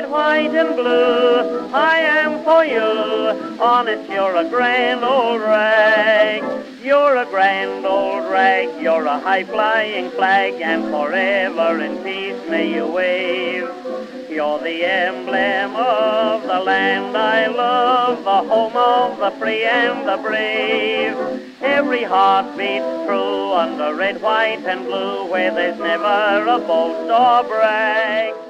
red, white and blue, I am for you. Honest, you're a grand old rag. You're a grand old rag, you're a high-flying flag, and forever in peace may you wave. You're the emblem of the land I love, the home of the free and the brave. Every heart beats true under red, white and blue, where there's never a boast or brag.